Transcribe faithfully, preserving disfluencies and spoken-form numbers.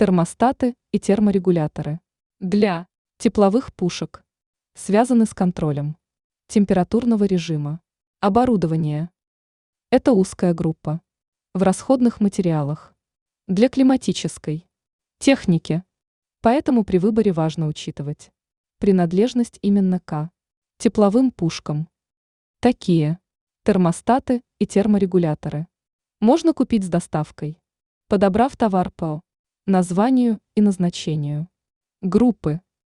Термостаты и терморегуляторы для тепловых пушек связаны с контролем температурного режима. Оборудование. Это узкая группа. В расходных материалах. Для климатической техники. Поэтому при выборе важно учитывать принадлежность именно к тепловым пушкам. Такие термостаты и терморегуляторы можно купить с доставкой, подобрав товар по названию и назначению. Группы.